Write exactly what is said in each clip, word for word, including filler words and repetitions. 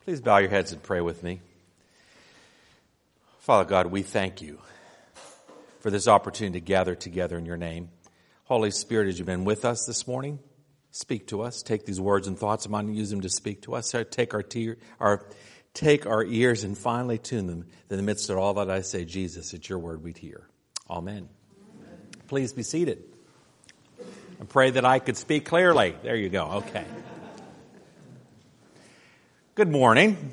Please bow your heads and pray with me. Father God, we thank you for this opportunity to gather together in your name. Holy Spirit, as you've been with us this morning, speak to us. Take these words and thoughts of mine and use them to speak to us. Take our, te- our, take our ears and finally tune them in the midst of all that I say, Jesus, it's your word we'd hear. Amen. Amen. Please be seated. I pray that I could speak clearly. There you go. Okay. Good morning.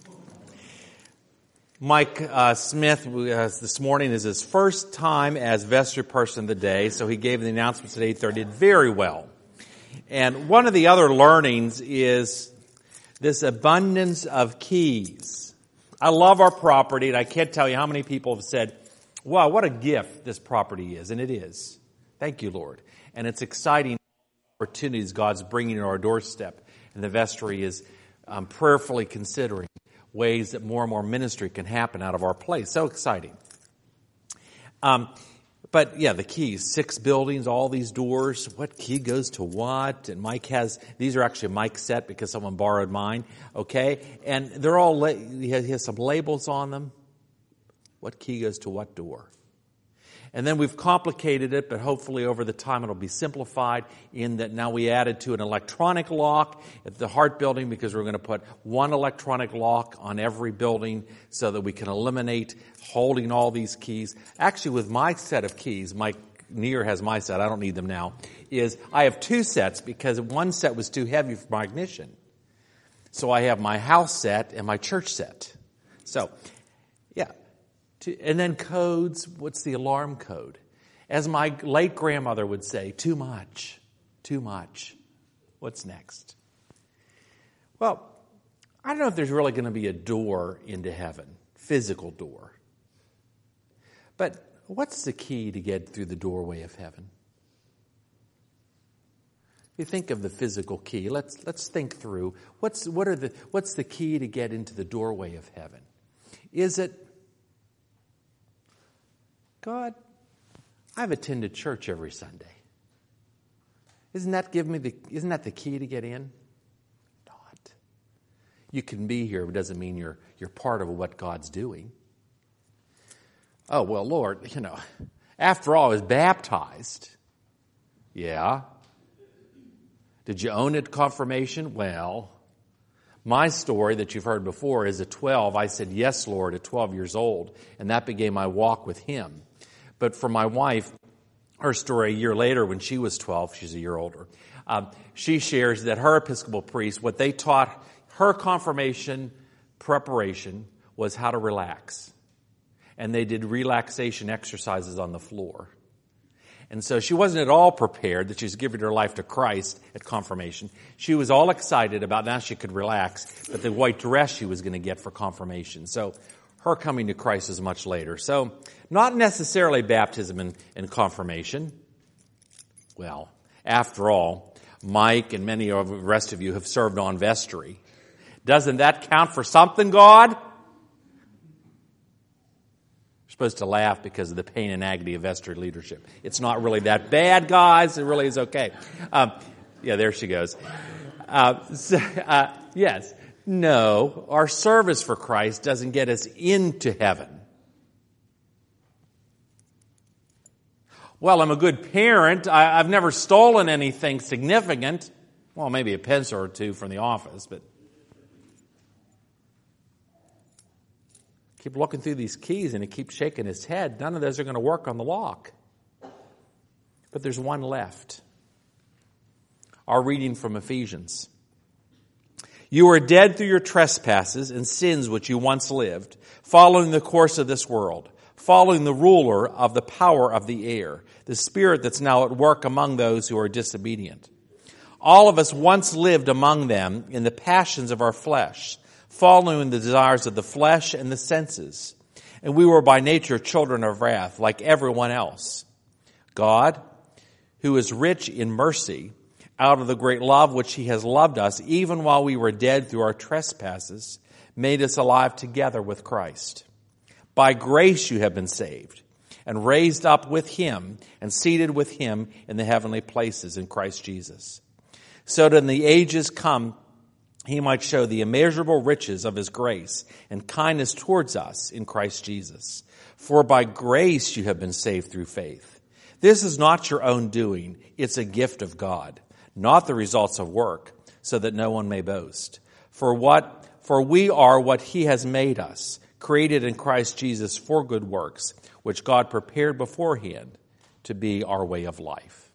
Mike uh, Smith uh, this morning is his first time as vestry person of the day, so he gave the announcements at eight thirty. Did very well. And one of the other learnings is this abundance of keys. I love our property, and I can't tell you how many people have said, wow, what a gift this property is. And it is. Thank you, Lord. And it's exciting opportunities God's bringing to our doorstep. And the vestry is um, prayerfully considering ways that more and more ministry can happen out of our place. So exciting. Um, but yeah, the keys, six buildings, all these doors, what key goes to what? And Mike has, these are actually Mike's set because someone borrowed mine. Okay. And they're all, la- he has, he has some labels on them. What key goes to what door? And then we've complicated it, but hopefully over the time it'll be simplified in that now we added to an electronic lock at the Hart building because we're going to put one electronic lock on every building so that we can eliminate holding all these keys. Actually, with my set of keys, Mike Neer has my set, I don't need them now, is I have two sets because one set was too heavy for my ignition. So I have my house set and my church set. So, yeah. And then codes, what's the alarm code? As my late grandmother would say, too much, too much. What's next? Well, I don't know if there's really going to be a door into heaven, physical door. But what's the key to get through the doorway of heaven? If you think of the physical key, let's let's think through what's what are the what's the key to get into the doorway of heaven? Is it God, I've attended church every Sunday. Isn't that give me the isn't that the key to get in? Not. You can be here, but it doesn't mean you're you're part of what God's doing. Oh, well, Lord, you know, after all, I was baptized. Yeah. Did you own it at confirmation? Well, my story that you've heard before is at twelve, I said, yes, Lord, at twelve years old, and that began my walk with Him. But for my wife, her story a year later when she was twelve, she's a year older, um, she shares that her Episcopal priest, what they taught her confirmation preparation was how to relax. And they did relaxation exercises on the floor. And so she wasn't at all prepared that she was giving her life to Christ at confirmation. She was all excited about now she could relax, but the white dress she was going to get for confirmation. So her coming to Christ is much later. So not necessarily baptism and, and confirmation. Well, after all, Mike and many of the rest of you have served on vestry. Doesn't that count for something, God? You're supposed to laugh because of the pain and agony of vestry leadership. It's not really that bad, guys. It really is okay. Um, yeah, there she goes. Uh, so, uh, yes. No, our service for Christ doesn't get us into heaven. Well, I'm a good parent. I, I've never stolen anything significant. Well, maybe a pencil or two from the office, but keep looking through these keys and he keeps shaking his head. None of those are going to work on the lock. But there's one left. Our reading from Ephesians. You were dead through your trespasses and sins which you once lived, following the course of this world, following the ruler of the power of the air, the spirit that's now at work among those who are disobedient. All of us once lived among them in the passions of our flesh, following the desires of the flesh and the senses. And we were by nature children of wrath, like everyone else. God, who is rich in mercy, out of the great love which He has loved us, even while we were dead through our trespasses, made us alive together with Christ. By grace you have been saved, and raised up with Him, and seated with Him in the heavenly places in Christ Jesus. So that in the ages come he might show the immeasurable riches of his grace and kindness towards us in Christ Jesus. For by grace you have been saved through faith. This is not your own doing. It's a gift of God, not the results of work, so that no one may boast. For what, for we are what he has made us, created in Christ Jesus for good works, which God prepared beforehand to be our way of life.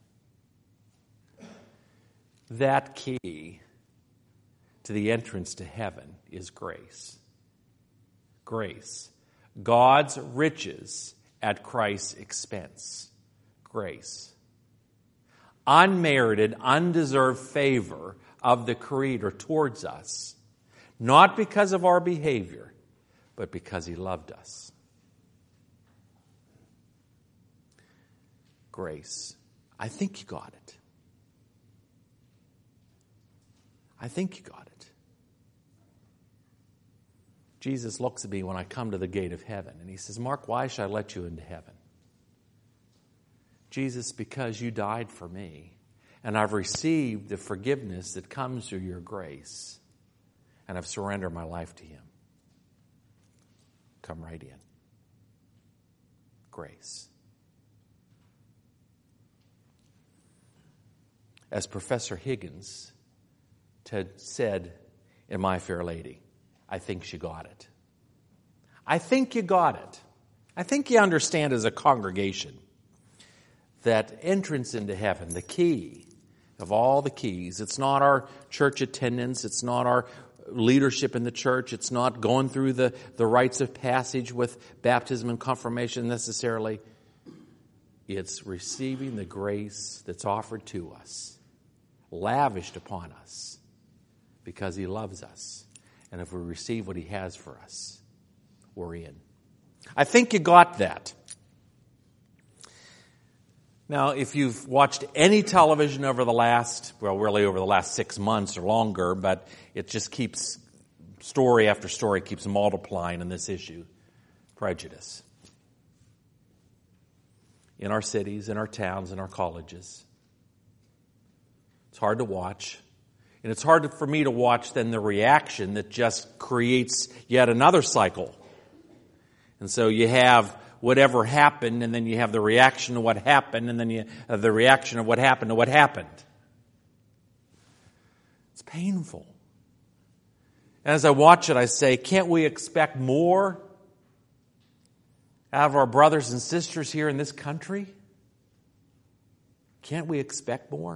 That key to the entrance to heaven is grace. Grace. God's riches at Christ's expense. Grace. Unmerited, undeserved favor of the Creator towards us, not because of our behavior, but because he loved us. Grace. I think you got it. I think you got it. Jesus looks at me when I come to the gate of heaven, and he says, Mark, why should I let you into heaven? Jesus, because you died for me, and I've received the forgiveness that comes through your grace, and I've surrendered my life to him. Come right in. Grace. As Professor Higgins had said in My Fair Lady, I think you got it. I think you got it. I think you understand as a congregation that entrance into heaven, the key of all the keys, it's not our church attendance, it's not our leadership in the church, it's not going through the, the rites of passage with baptism and confirmation necessarily. It's receiving the grace that's offered to us, lavished upon us, because he loves us. And if we receive what he has for us, we're in. I think you got that. Now, if you've watched any television over the last, well, really over the last six months or longer, but it just keeps, story after story keeps multiplying in this issue, prejudice. In our cities, in our towns, in our colleges. It's hard to watch. And it's hard for me to watch then the reaction that just creates yet another cycle. And so you have whatever happened, and then you have the reaction to what happened, and then you have the reaction of what happened to what happened. It's painful. And as I watch it, I say, can't we expect more out of our brothers and sisters here in this country? Can't we expect more?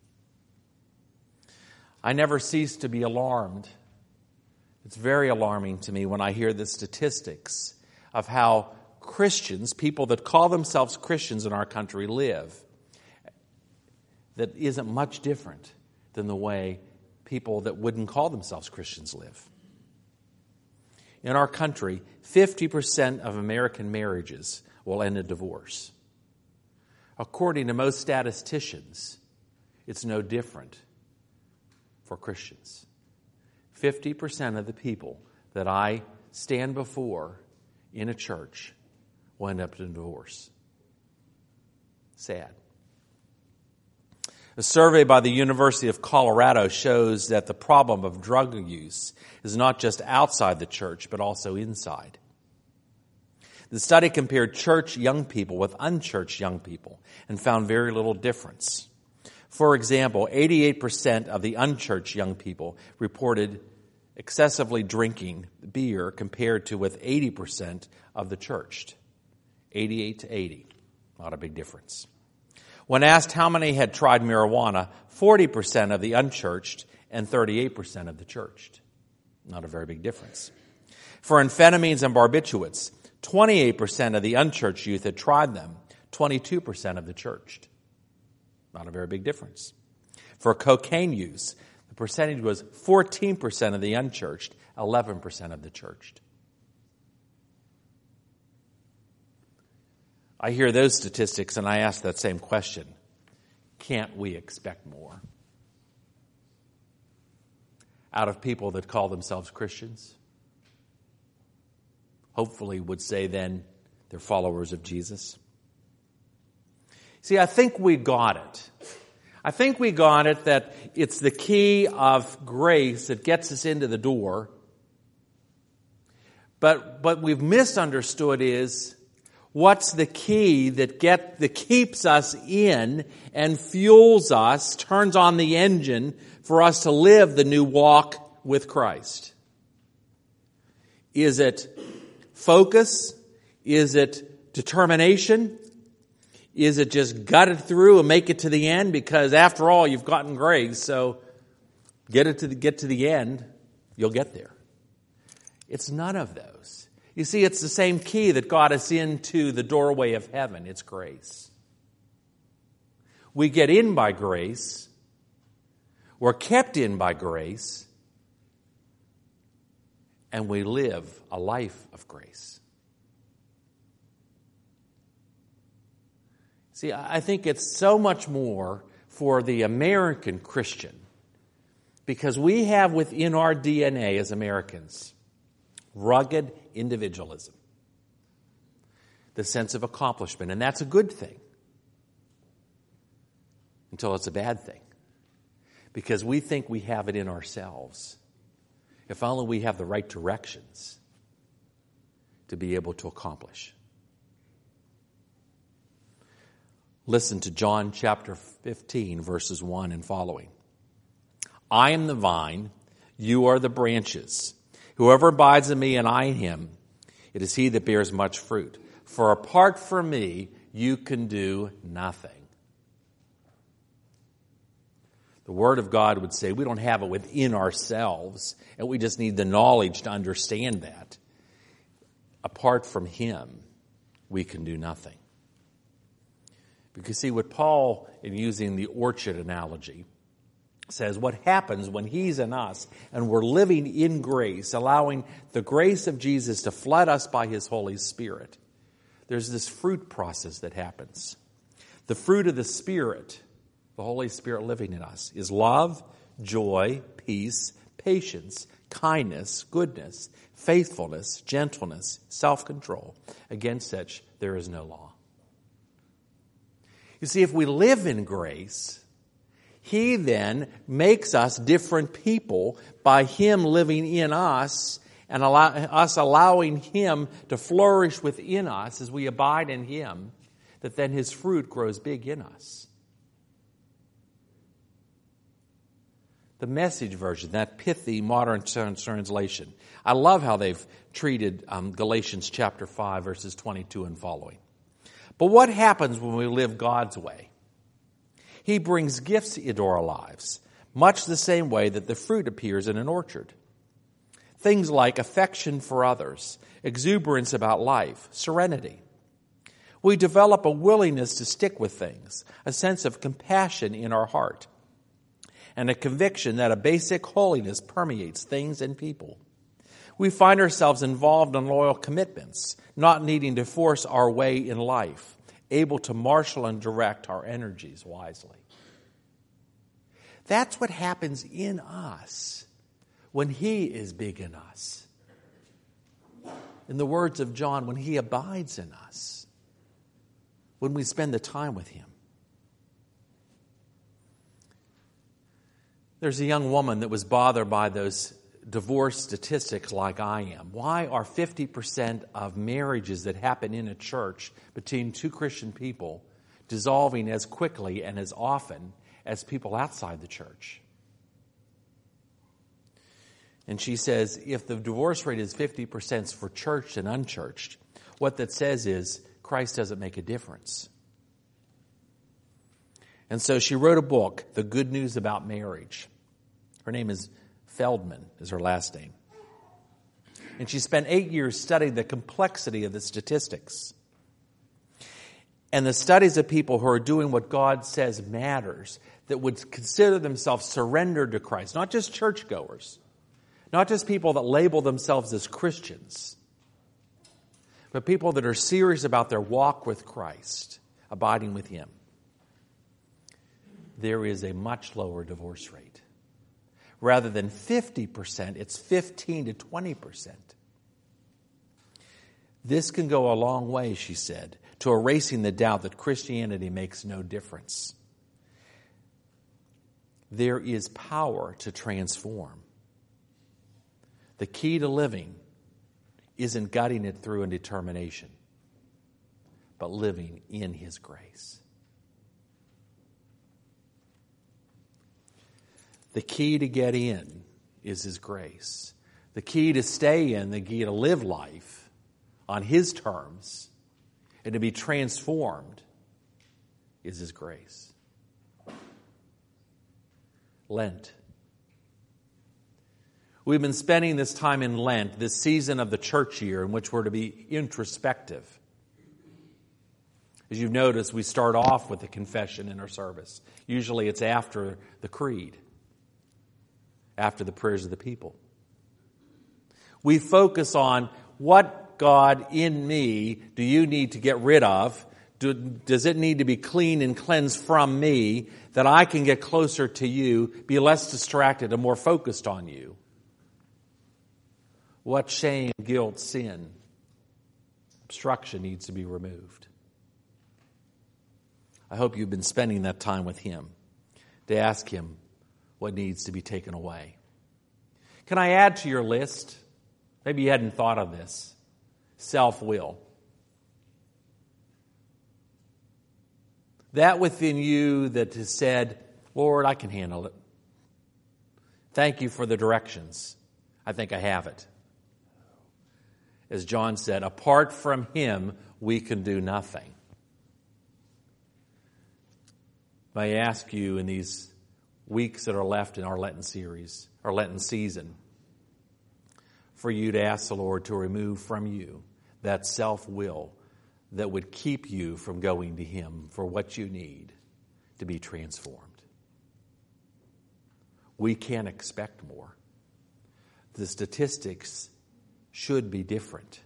I never cease to be alarmed. It's very alarming to me when I hear the statistics of how Christians, people that call themselves Christians in our country, live. That isn't much different than the way people that wouldn't call themselves Christians live. In our country, fifty percent of American marriages will end in divorce. According to most statisticians, it's no different for Christians. fifty percent of the people that I stand before in a church will end up in divorce. Sad. A survey by the University of Colorado shows that the problem of drug use is not just outside the church, but also inside. The study compared church young people with unchurched young people and found very little difference. For example, eighty-eight percent of the unchurched young people reported excessively drinking beer compared to with eighty percent of the churched. eighty-eight to eighty. Not a big difference. When asked how many had tried marijuana, forty percent of the unchurched and thirty-eight percent of the churched. Not a very big difference. For amphetamines and barbiturates, twenty-eight percent of the unchurched youth had tried them, twenty-two percent of the churched. Not a very big difference. For cocaine use, the percentage was fourteen percent of the unchurched, eleven percent of the churched. I hear those statistics and I ask that same question. Can't we expect more out of people that call themselves Christians? Hopefully would say then they're followers of Jesus. See, I think we got it. I think we got it that it's the key of grace that gets us into the door. But what we've misunderstood is what's the key that get that keeps us in and fuels us, turns on the engine for us to live the new walk with Christ. Is it focus? Is it determination? Is it just gut it through and make it to the end? Because after all, you've gotten grace, so get it to the, get to the end, you'll get there. It's none of those. You see, it's the same key that got us into the doorway of heaven. It's grace. We get in by grace. We're kept in by grace. And we live a life of grace. See, I think it's so much more for the American Christian because we have within our D N A as Americans rugged individualism, the sense of accomplishment, and that's a good thing until it's a bad thing because we think we have it in ourselves. If only we have the right directions to be able to accomplish. Listen to John chapter fifteen, verses one and following. I am the vine, you are the branches. Whoever abides in me and I in him, it is he that bears much fruit. For apart from me, you can do nothing. The Word of God would say we don't have it within ourselves, and we just need the knowledge to understand that. Apart from him, we can do nothing. Because see, what Paul, in using the orchard analogy, says what happens when he's in us and we're living in grace, allowing the grace of Jesus to flood us by his Holy Spirit. There's this fruit process that happens. The fruit of the Spirit, the Holy Spirit living in us, is love, joy, peace, patience, kindness, goodness, faithfulness, gentleness, self-control. Against such there is no law. You see, if we live in grace, he then makes us different people by him living in us and allow, us allowing him to flourish within us as we abide in him, that then his fruit grows big in us. The Message version, that pithy modern translation, I love how they've treated um, Galatians chapter five, verses twenty-two and following. But what happens when we live God's way? He brings gifts into our lives, much the same way that the fruit appears in an orchard. Things like affection for others, exuberance about life, serenity. We develop a willingness to stick with things, a sense of compassion in our heart, and a conviction that a basic holiness permeates things and people. We find ourselves involved in loyal commitments, not needing to force our way in life, able to marshal and direct our energies wisely. That's what happens in us when he is big in us. In the words of John, when he abides in us, when we spend the time with him. There's a young woman that was bothered by those divorce statistics like I am. Why are fifty percent of marriages that happen in a church between two Christian people dissolving as quickly and as often as people outside the church? And she says, if the divorce rate is fifty percent for churched and unchurched, what that says is Christ doesn't make a difference. And so she wrote a book, The Good News About Marriage. Her name is Feldman, is her last name. And she spent eight years studying the complexity of the statistics and the studies of people who are doing what God says matters, that would consider themselves surrendered to Christ, not just churchgoers, not just people that label themselves as Christians, but people that are serious about their walk with Christ, abiding with him. There is a much lower divorce rate. Rather than fifty percent, it's fifteen to twenty percent. This can go a long way, she said, to erasing the doubt that Christianity makes no difference. there is power to transform. The key to living isn't gutting it through a determination, but living in His grace. The key to get in is His grace. The key to stay in, the key to live life on His terms and to be transformed is His grace. Lent. We've been spending this time in Lent, this season of the church year in which we're to be introspective. As you've noticed, we start off with a confession in our service. Usually it's after the creed, after the prayers of the people. We focus on what God in me do you need to get rid of? Do, does it need to be clean and cleansed from me that I can get closer to you, be less distracted and more focused on you? What shame, guilt, sin, obstruction needs to be removed? I hope you've been spending that time with Him to ask Him what needs to be taken away. Can I add to your list? Maybe you hadn't thought of this. Self-will. That within you that has said, Lord, I can handle it. Thank you for the directions. I think I have it. As John said, apart from Him, we can do nothing. May I ask you in these weeks that are left in our Lenten series, our Lenten season, for you to ask the Lord to remove from you that self-will that would keep you from going to Him for what you need to be transformed. We can't expect more. The statistics should be different.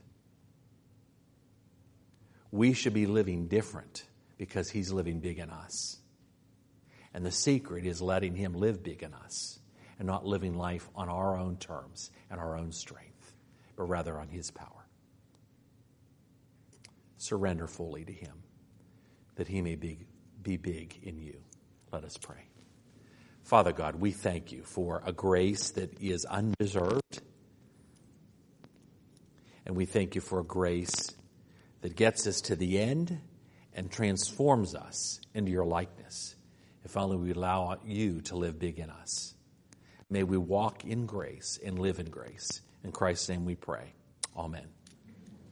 We should be living different because He's living big in us. And the secret is letting Him live big in us and not living life on our own terms and our own strength, but rather on His power. Surrender fully to Him that He may be, be big in you. Let us pray. Father God, we thank You for a grace that is undeserved. And we thank You for a grace that gets us to the end and transforms us into Your likeness. If only we allow You to live big in us. May we walk in grace and live in grace. In Christ's name we pray. Amen.